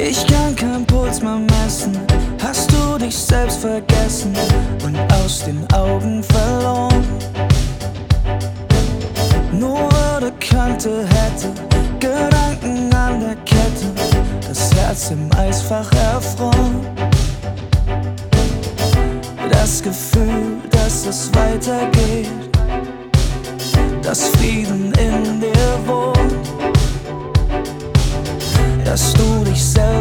Ich kann keinen Puls mehr messen. Hast du dich selbst vergessen und aus den Augen verloren? Nur Würde könnte, hätte, Gedanken an der Kette, das Herz im Eisfach erfroren. Das Gefühl, dass es weitergeht, dass Frieden in dir wohnt, dass du dich selbst